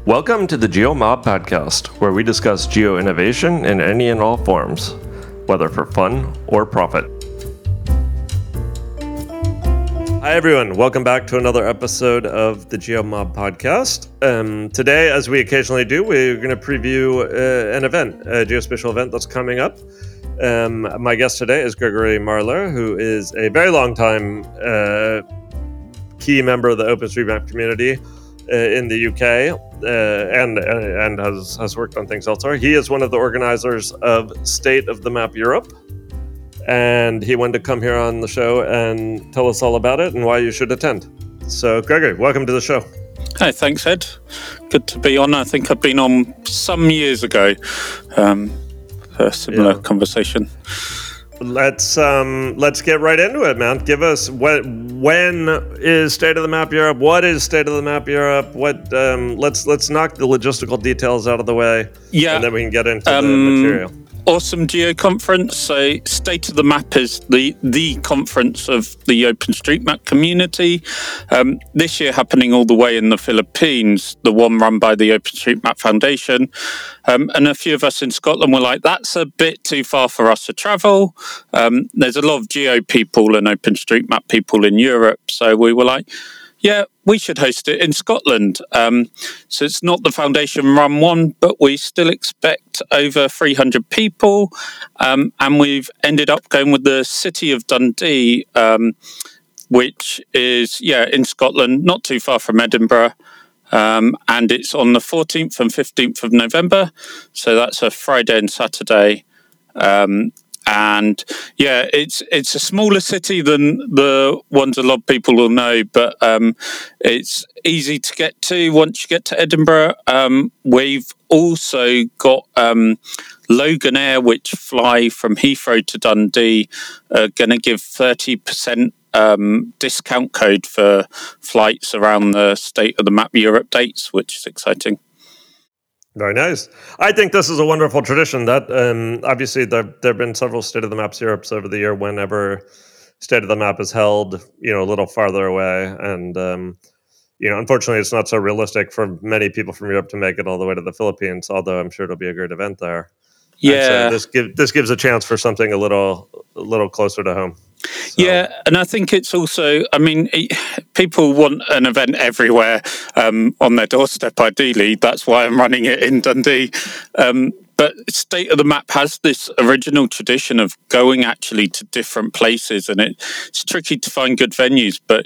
Welcome to the GeoMob podcast, where we discuss geo-innovation in any and all forms, whether for fun or profit. Hi everyone, welcome back to another episode of the GeoMob podcast. Today, as we occasionally do, we're going to preview an event, a geospatial event that's coming up. My guest today is Gregory Marler, who is a very long time key member of the OpenStreetMap community in the UK and has worked on things elsewhere. He is one of the organizers of State of the Map Europe, and he wanted to come here on the show and tell us all about it and why you should attend. So, Gregory, welcome to the show. Hi, thanks, Ed. Good to be on. I think I've been on some years ago for a similar conversation. Let's get right into it, man. Give us when is State of the Map Europe? What is State of the Map Europe? What let's knock the logistical details out of the way, and then we can get into the material. Awesome Geo Conference. So State of the Map is the conference of the OpenStreetMap community. This year happening all the way in the Philippines, the one run by the OpenStreetMap Foundation. And a few of us in Scotland were like, that's a bit too far for us to travel. There's a lot of Geo people and OpenStreetMap people in Europe. So we were like, yeah, we should host it in Scotland. So it's not the foundation run one, but we still expect over 300 people. And we've ended up going with the city of Dundee, which is, in Scotland, not too far from Edinburgh. And it's on the 14th and 15th of November. So that's a Friday and Saturday. And it's a smaller city than the ones a lot of people will know, but it's easy to get to once you get to Edinburgh. We've also got Loganair, which fly from Heathrow to Dundee, going to give 30% discount code for flights around the State of the Map Europe dates, which is exciting. Very nice. I think this is a wonderful tradition that obviously there have been several State of the Maps Europes over the year whenever State of the Map is held, a little farther away. And, unfortunately, it's not so realistic for many people from Europe to make it all the way to the Philippines, although I'm sure it'll be a great event there. Yeah. And so this gives a chance for something a little closer to home. So. Yeah, and I think it's also, people want an event everywhere on their doorstep, ideally. That's why I'm running it in Dundee. But State of the Map has this original tradition of going actually to different places, and it's tricky to find good venues. But,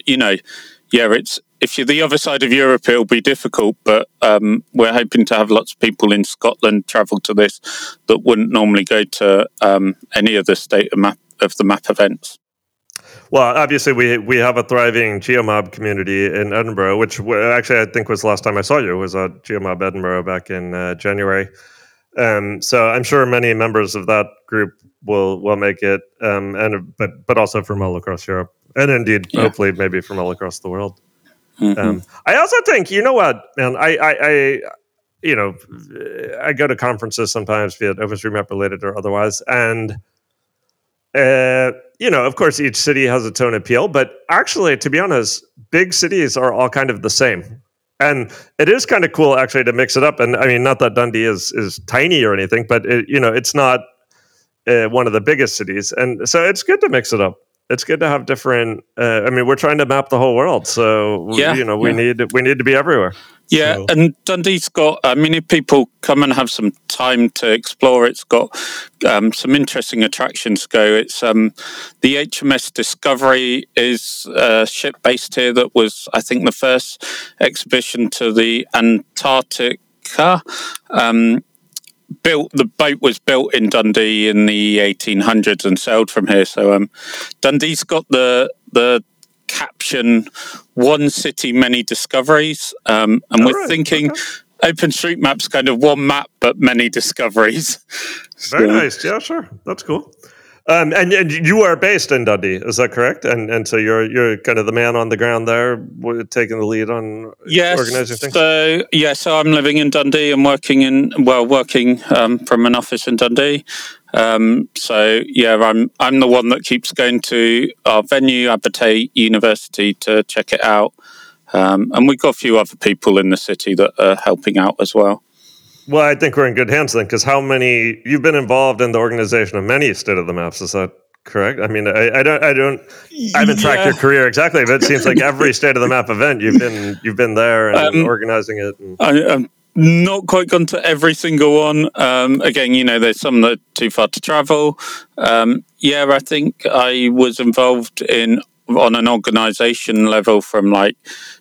if you're the other side of Europe, it'll be difficult. But we're hoping to have lots of people in Scotland travel to this that wouldn't normally go to any of the State of the Map events. Well, obviously, we have a thriving GeoMob community in Edinburgh, which actually I think was the last time I saw you was at GeoMob Edinburgh back in January. So I'm sure many members of that group will make it, but also from all across Europe, and indeed, hopefully, maybe from all across the world. Mm-hmm. I also think, you know what, man, I go to conferences sometimes, be it OpenStreetMap related or otherwise, and of course, each city has its own appeal, but actually, to be honest, big cities are all kind of the same. And it is kind of cool, actually, to mix it up. And I mean, not that Dundee is tiny or anything, but it's not one of the biggest cities. And so it's good to mix it up. It's good to have different. We're trying to map the whole world, so we need to be everywhere. Yeah, so. And Dundee's got. If people come and have some time to explore, it's got some interesting attractions to go. It's the HMS Discovery is a ship based here that was, I think, the first exhibition to the Antarctica. The boat was built in Dundee in the 1800s and sailed from here. So Dundee's got the caption "One City, Many Discoveries," and we're thinking OpenStreetMap's kind of one map but many discoveries. Very nice. Yeah, sure, that's cool. And you are based in Dundee, is that correct? And so you're kind of the man on the ground there, taking the lead on organizing things? So I'm living in Dundee and working from an office in Dundee. I'm the one that keeps going to our venue, Abertay University, to check it out. And we've got a few other people in the city that are helping out as well. Well, I think we're in good hands then, because you've been involved in the organization of many State of the Maps, is that correct? I mean, I haven't tracked your career exactly, but it seems like every State of the Map event you've been there and organizing it. I'm not quite gone to every single one. Again, there's some that are too far to travel. I think I was involved on an organisation level from like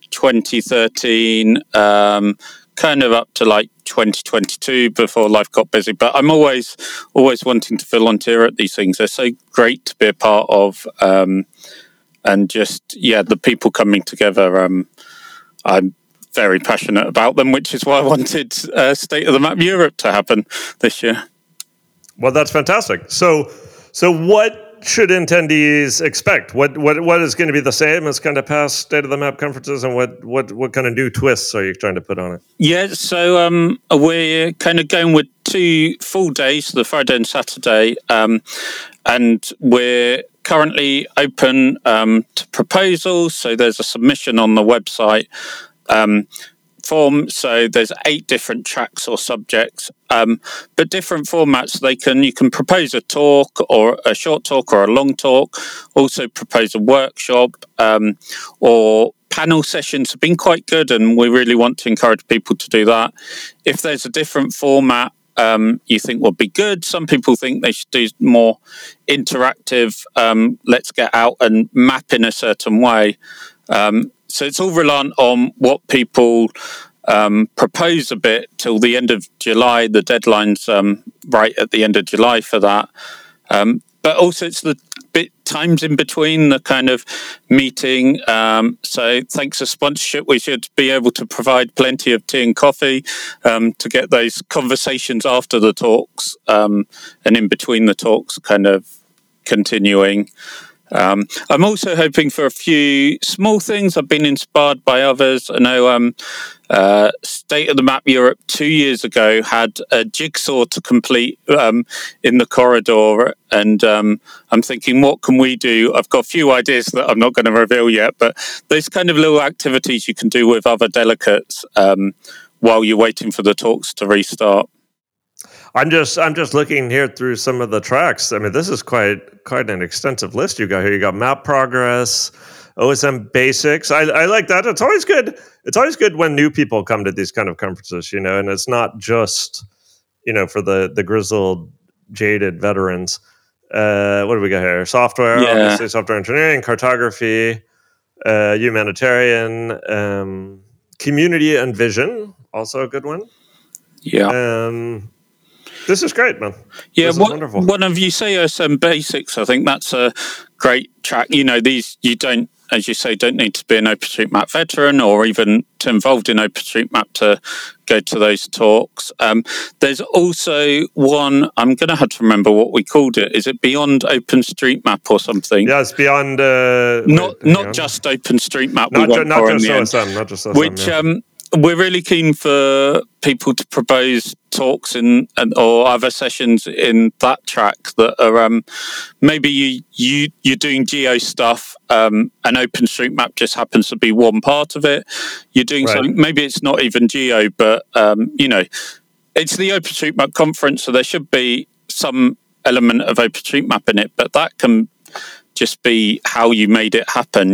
2013, kind of up to like 2022 before life got busy. But I'm always wanting to volunteer at these things. They're so great to be a part of, and just the people coming together. I'm very passionate about them, which is why I wanted State of the Map Europe to happen this year. Well, that's fantastic. So what should attendees expect? What is going to be the same as kind of past State of the Map conferences, and what kind of new twists are you trying to put on it? Yeah, so we're kind of going with 2 full days, the Friday and Saturday, and we're currently open to proposals. So there's a submission on the website form. So there's 8 different tracks or subjects, but different formats. You can propose a talk, or a short talk, or a long talk. Also propose a workshop, or panel sessions have been quite good, and we really want to encourage people to do that. If there's a different format you think would be good, some people think they should do more interactive. Let's get out and map in a certain way. So it's all reliant on what people propose a bit till the end of July. The deadline's right at the end of July for that. But also it's the times in between the kind of meeting. So thanks to sponsorship, we should be able to provide plenty of tea and coffee to get those conversations after the talks and in between the talks kind of continuing. I'm also hoping for a few small things. I've been inspired by others. I know State of the Map Europe 2 years ago had a jigsaw to complete in the corridor, and I'm thinking, what can we do? I've got a few ideas that I'm not going to reveal yet, but those kind of little activities you can do with other delegates while you're waiting for the talks to restart. I'm just looking here through some of the tracks. I mean, this is quite an extensive list you got here. You got map progress, OSM basics. I like that. It's always good. It's always good when new people come to these kind of conferences, and it's not just, for the grizzled, jaded veterans. What do we got here? Software, obviously, software engineering, cartography, humanitarian, community and vision, also a good one. Yeah. This is great, man. Yeah, this is wonderful. One of you say OSM basics. I think that's a great track. These you don't, as you say, don't need to be an OpenStreetMap veteran or even to involved in OpenStreetMap to go to those talks. There's also one. I'm going to have to remember what we called it. Is it Beyond OpenStreetMap or something? Yeah, it's beyond. Not just OpenStreetMap. Not just OSM. Which. We're really keen for people to propose talks or other sessions in that track that are maybe you're doing geo stuff and OpenStreetMap just happens to be one part of it. You're doing something, maybe it's not even geo, but it's the OpenStreetMap conference, so there should be some element of OpenStreetMap in it, but that can just be how you made it happen,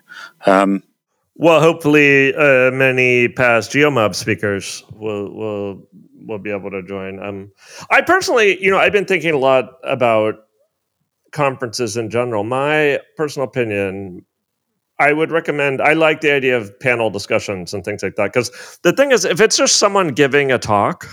Well, hopefully, many past GeoMob speakers will be able to join. I personally, I've been thinking a lot about conferences in general. My personal opinion, I would recommend. I like the idea of panel discussions and things like that, because the thing is, if it's just someone giving a talk,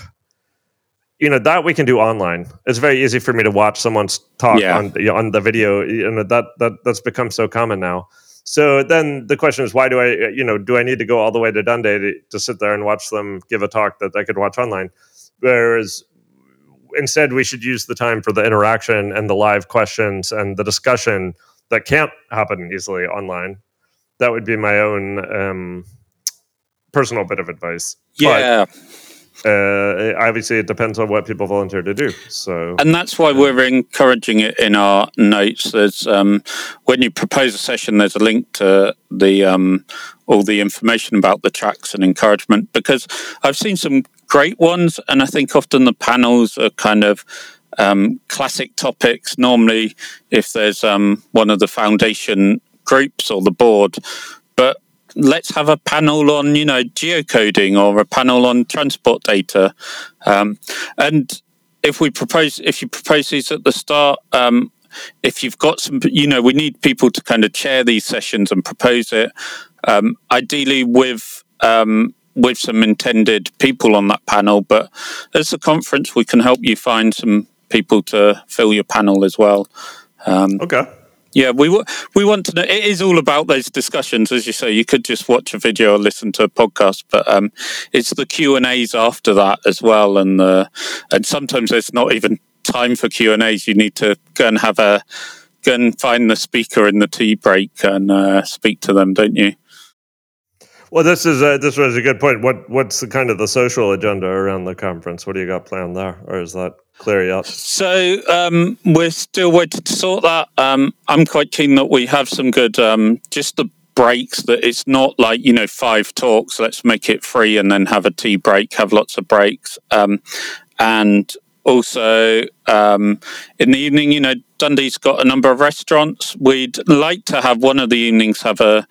that we can do online. It's very easy for me to watch someone's talk on the video. That's become so common now. So then the question is, why do I need to go all the way to Dundee to sit there and watch them give a talk that I could watch online? Whereas instead we should use the time for the interaction and the live questions and the discussion that can't happen easily online. That would be my own personal bit of advice. Yeah. Obviously, it depends on what people volunteer to do. So, and that's why we're encouraging it in our notes. There's when you propose a session, there's a link to the all the information about the tracks and encouragement, because I've seen some great ones, and I think often the panels are kind of classic topics. Normally, if there's one of the foundation groups or the board, but let's have a panel on, geocoding, or a panel on transport data. And if you propose these at the start, if you've got some, we need people to kind of chair these sessions and propose it, ideally with some intended people on that panel. But as a conference, we can help you find some people to fill your panel as well. Okay. Yeah, we want to know. It is all about those discussions, as you say. You could just watch a video or listen to a podcast, but it's the Q&As after that as well, and sometimes there's not even time for Q&As. You need to go and find the speaker in the tea break and speak to them, don't you? Well, this was a good point. What's the kind of the social agenda around the conference? What do you got planned there, or is that clear yet? So we're still waiting to sort that. I'm quite keen that we have some good just the breaks, that it's not like 5 talks. Let's make it free and then have a tea break. Have lots of breaks, and also in the evening, Dundee's got a number of restaurants. We'd like to have one of the evenings have a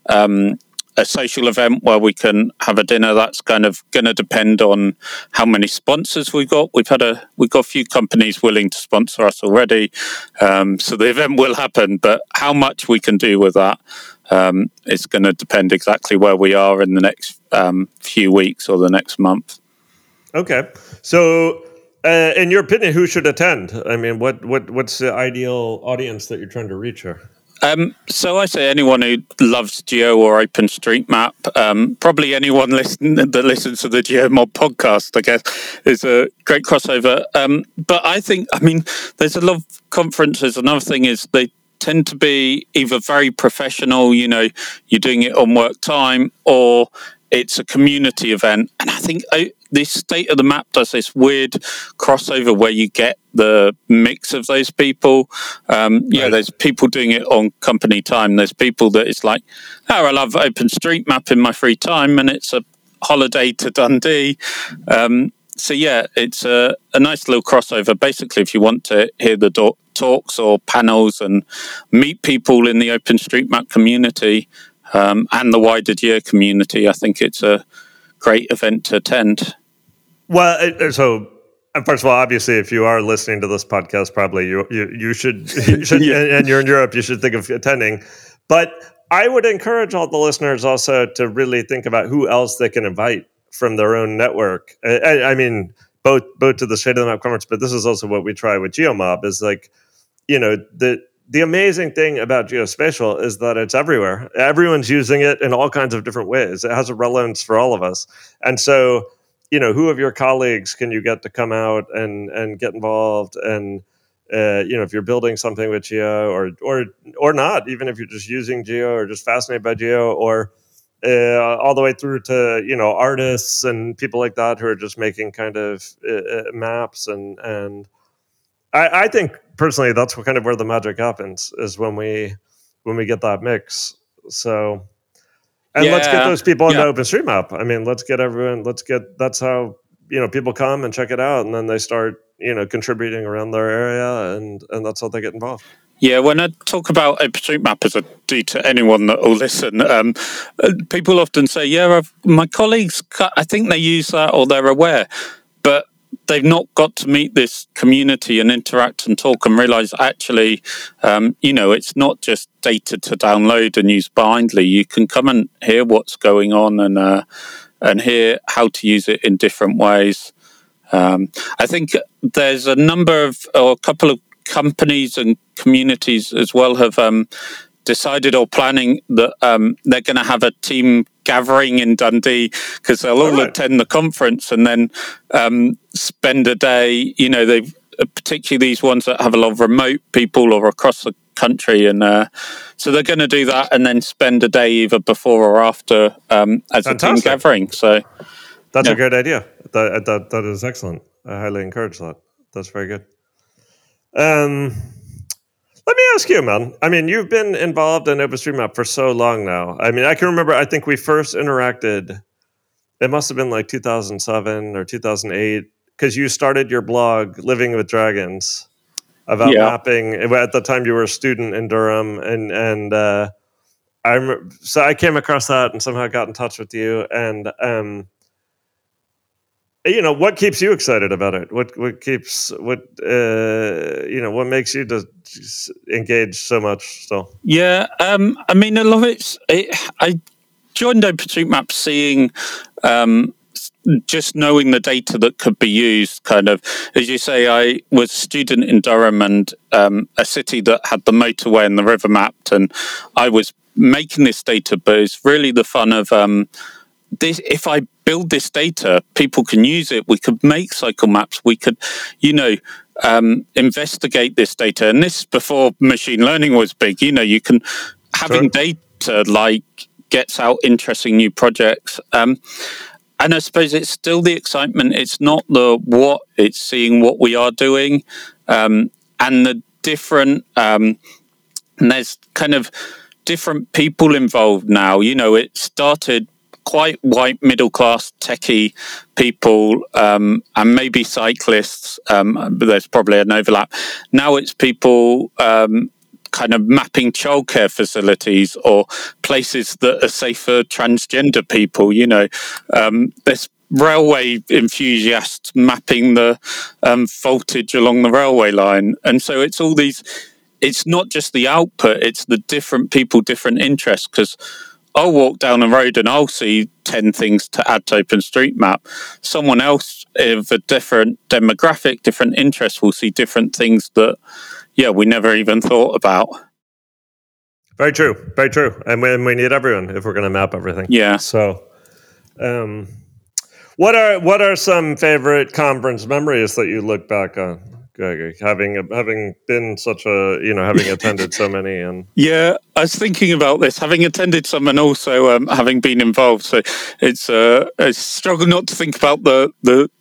social event where we can have a dinner. That's kind of going to depend on how many sponsors we've got. We've got a few companies willing to sponsor us already, so the event will happen. But how much we can do with that is going to depend exactly where we are in the next few weeks or the next month. Okay, so in your opinion, who should attend? I mean, what's the ideal audience that you're trying to reach here? So I say anyone who loves Geo or OpenStreetMap, probably anyone that listens to the GeoMob podcast, I guess, is a great crossover. But there's a lot of conferences. Another thing is they tend to be either very professional, you're doing it on work time, or it's a community event. And I think the State of the Map does this weird crossover where you get the mix of those people. Right. There's people doing it on company time. There's people that it's like, I love OpenStreetMap in my free time, and it's a holiday to Dundee. It's a nice little crossover. Basically, if you want to hear the talks or panels and meet people in the OpenStreetMap community, and the wider Geo community, I think it's a great event to attend. Well, so first of all, obviously, if you are listening to this podcast, probably you should yeah. and you're in Europe, you should think of attending. But I would encourage all the listeners also to really think about who else they can invite from their own network. I mean, both to the State of the Map conference, but this is also what we try with GeoMob. Is like, the amazing thing about geospatial is that it's everywhere. Everyone's using it in all kinds of different ways. It has a relevance for all of us. And so, who of your colleagues can you get to come out and get involved? And, if you're building something with Geo or not, even if you're just using Geo or just fascinated by Geo, or all the way through to, artists and people like that who are just making kind of maps. And I think personally, that's kind of where the magic happens, is when we get that mix. So, and let's get those people into OpenStreetMap. I mean, that's how, people come and check it out, and then they start, contributing around their area, and that's how they get involved. Yeah, when I talk about OpenStreetMap, as I do to anyone that will listen, people often say, my colleagues, I think they use that or they're aware, but they've not got to meet this community and interact and talk and realize actually, it's not just data to download and use blindly. You can come and hear what's going on and hear how to use it in different ways. I think there's a couple of companies and communities as well have decided or planning that they're going to have a team gathering in Dundee, because they'll all attend the conference and then spend a day. They've particularly these ones that have a lot of remote people or across the country, and so they're going to do that and then spend a day either before or after as Fantastic. A team gathering. So That's Yeah. a great idea. That is excellent. I highly encourage that. That's very good. Let me ask you, man. I mean, you've been involved in OpenStreetMap for so long now. I mean, I can remember. I think we first interacted. It must have been like 2007 or 2008 because you started your blog, Living with Dragons, about Yeah. mapping. At the time, you were a student in Durham, and so I came across that and somehow got in touch with you. And what keeps you excited about it? What keeps what makes you just engage so much still? Yeah. I mean, a lot of I joined OpenStreetMap seeing. Just knowing the data that could be used, kind of, as you say, I was a student in Durham and a city that had the motorway and the river mapped, and I was making this data, but it's really the fun of this. If I build this data, people can use it. We could make cycle maps. We could, investigate this data, and this is before machine learning was big. You can having data like gets out interesting new projects. And I suppose it's still the excitement. It's not the what, it's seeing what we are doing. And the different, and there's kind of different people involved now. It started quite white, middle class, techie people, and maybe cyclists, but there's probably an overlap. Now it's people, kind of mapping childcare facilities or places that are safe for transgender people. There's railway enthusiasts mapping the voltage along the railway line. And so it's all these, it's not just the output, it's the different people, different interests, because I'll walk down a road and I'll see 10 things to add to OpenStreetMap. Someone else of a different demographic, different interest will see different things that, we never even thought about. Very true. Very true. And we need everyone if we're going to map everything. Yeah. So, what are some favorite conference memories that you look back on, Gregory? Having been such a having attended so many and I was thinking about this, having attended some and also having been involved. So it's a struggle not to think about the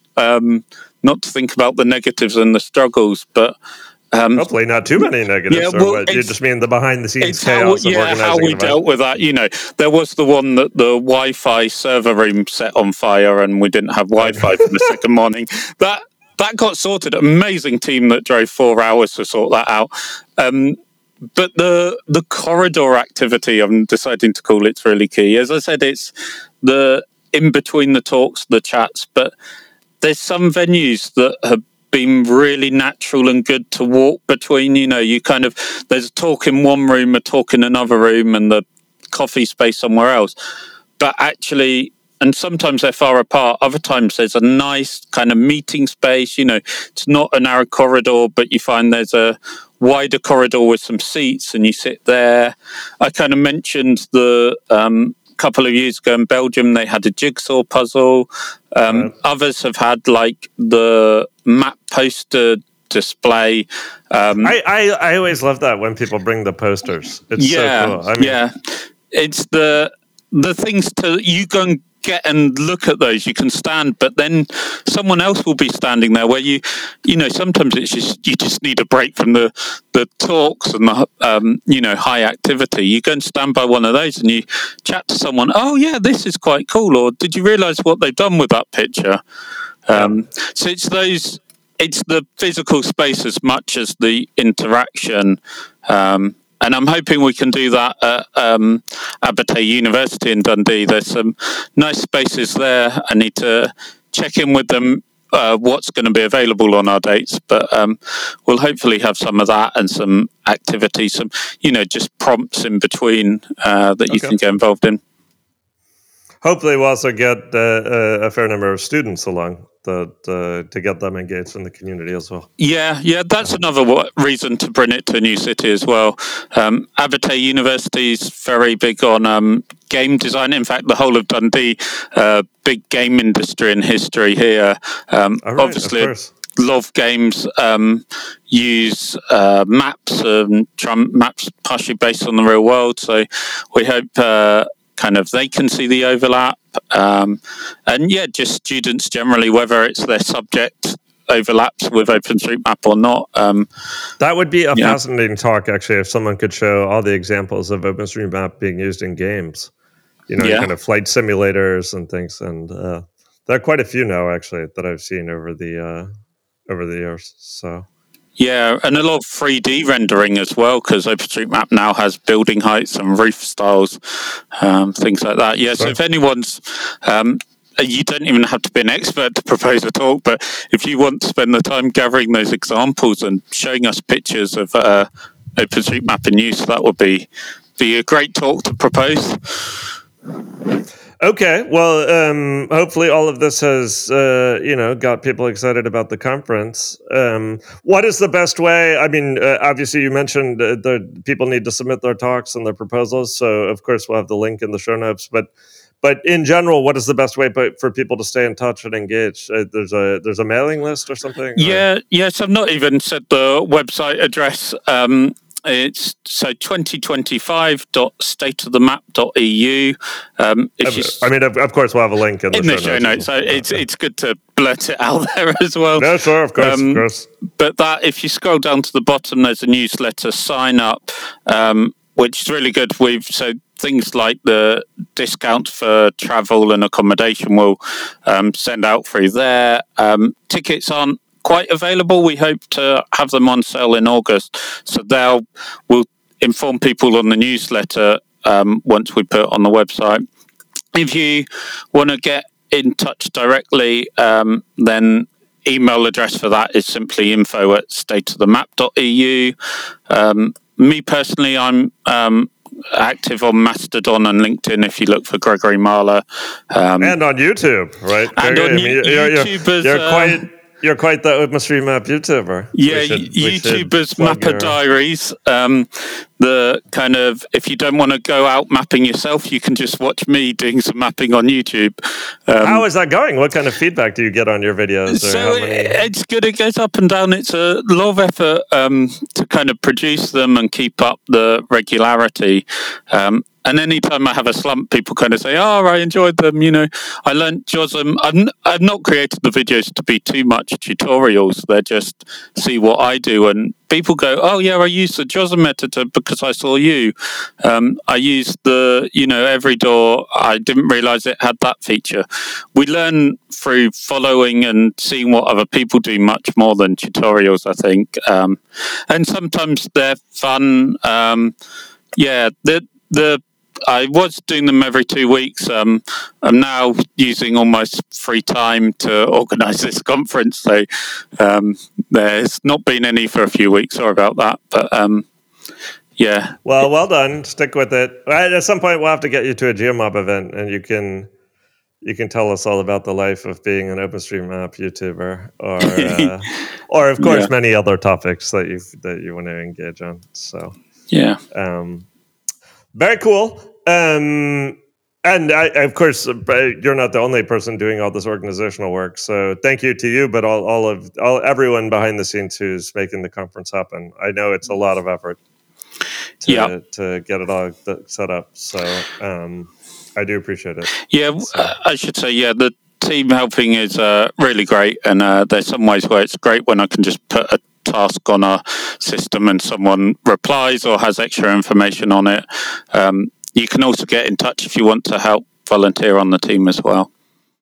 negatives and the struggles, but. Hopefully not too many negatives. You just mean the behind-the-scenes chaos of organizing how we dealt with that. There was the one that the Wi-Fi server room set on fire, and we didn't have Wi-Fi for the second morning. That got sorted. Amazing team that drove 4 hours to sort that out. But the corridor activity, I'm deciding to call it's really key. As I said, it's the in between the talks, the chats, but there's some venues that have been really natural and good to walk between. You kind of, there's a talk in one room, a talk in another room, and the coffee space somewhere else. But actually, and sometimes they're far apart, other times there's a nice kind of meeting space. It's not a narrow corridor, but you find there's a wider corridor with some seats and you sit there. I kind of mentioned the couple of years ago in Belgium, they had a jigsaw puzzle. Others have had like the map poster display. I always love that when people bring the posters. It's so cool. It's the things you go and get and look at those. You can stand, but then someone else will be standing there where sometimes it's just you just need a break from the talks and the high activity. You go and stand by one of those and you chat to someone. Oh yeah, this is quite cool. Or did you realize what they've done with that picture? So it's the physical space as much as the interaction. And I'm hoping we can do that at Abertay University in Dundee. There's some nice spaces there. I need to check in with them what's going to be available on our dates. But we'll hopefully have some of that and some activities, some, just prompts in between that you can get involved in. Hopefully we'll also get a fair number of students along to get them engaged in the community as well. Yeah, that's another reason to bring it to a new city as well. Abertay University is very big on game design. In fact, the whole of Dundee, big game industry and history here. Obviously, a lot of games use maps, maps partially based on the real world. So we hope kind of they can see the overlap. And yeah, just students generally, whether it's their subject overlaps with OpenStreetMap or not. That would be a fascinating talk, actually, if someone could show all the examples of OpenStreetMap being used in games, kind of flight simulators and things. And there are quite a few now, actually, that I've seen over the years. So. Yeah, and a lot of 3D rendering as well, because OpenStreetMap now has building heights and roof styles, things like that. Yeah, so if anyone's... you don't even have to be an expert to propose a talk, but if you want to spend the time gathering those examples and showing us pictures of OpenStreetMap in use, that would be a great talk to propose. Okay, well, hopefully all of this has, got people excited about the conference. What is the best way? I mean, obviously you mentioned the people need to submit their talks and their proposals, so of course we'll have the link in the show notes. But in general, what is the best way for people to stay in touch and engage? There's a mailing list or something? Yes, I've not even said the website address. It's 2025.stateofthemap.eu. Of course, we'll have a link in the show notes. So it's good to blurt it out there as well. No, sure, of course. But that, if you scroll down to the bottom, there's a newsletter sign up, which is really good. Things like the discount for travel and accommodation will send out through there. Tickets aren't quite available. We hope to have them on sale in August, so we'll inform people on the newsletter once we put it on the website. If you want to get in touch directly, then email address for that is simply info@stateofthemap.eu. Me personally, I'm active on Mastodon and LinkedIn if you look for Gregory Mahler. And on YouTube, right? And on YouTube You're quite the OpenStreetMap YouTuber. Yeah, YouTubers Mapper Diaries. The kind of, if you don't want to go out mapping yourself, you can just watch me doing some mapping on YouTube. How is that going? What kind of feedback do you get on your videos? It's good. It goes up and down. It's a lot of effort to kind of produce them and keep up the regularity. And anytime I have a slump, people kind of say, "Oh, I enjoyed them." I learned JOSM. I've not created the videos to be too much tutorials. They're just see what I do, and people go, "Oh, yeah, I used the JOSM editor because I saw you." I used the, EveryDOOR. I didn't realize it had that feature. We learn through following and seeing what other people do much more than tutorials, I think. And sometimes they're fun. I was doing them every 2 weeks. I'm now using all my free time to organise this conference, so there's not been any for a few weeks. Sorry about that, but yeah. Well done. Stick with it. At some point, we'll have to get you to a GeoMob event, and you can tell us all about the life of being an OpenStreetMap YouTuber, or of course many other topics that you want to engage on. So yeah. Very cool. And of course, you're not the only person doing all this organizational work. So thank you to you, but everyone behind the scenes who's making the conference happen. I know it's a lot of effort to get it all set up. So I do appreciate it. Yeah, I should say, the team helping is really great. And there's some ways where it's great when I can just put a task on a system and someone replies or has extra information on it. You can also get in touch if you want to help volunteer on the team as well.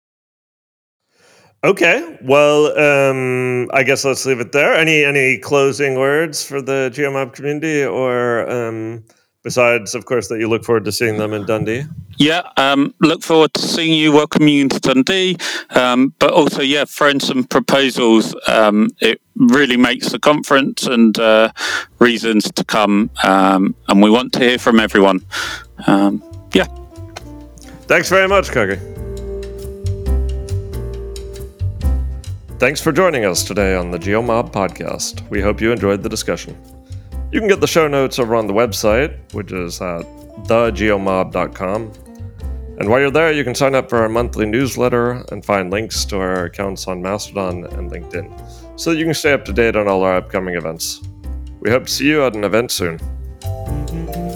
Okay, well, I guess let's leave it there. Any closing words for the GeoMob community, or besides, of course, that you look forward to seeing them in Dundee? Yeah, look forward to seeing you, welcoming you into Dundee, but also, throwing some proposals. It really makes the conference and reasons to come, and we want to hear from everyone. Thanks very much, Gregory. Thanks for joining us today on the GeoMob podcast. We hope you enjoyed the discussion. You can get the show notes over on the website, which is at thegeomob.com. And while you're there, you can sign up for our monthly newsletter and find links to our accounts on Mastodon and LinkedIn, so that you can stay up to date on all our upcoming events. We hope to see you at an event soon.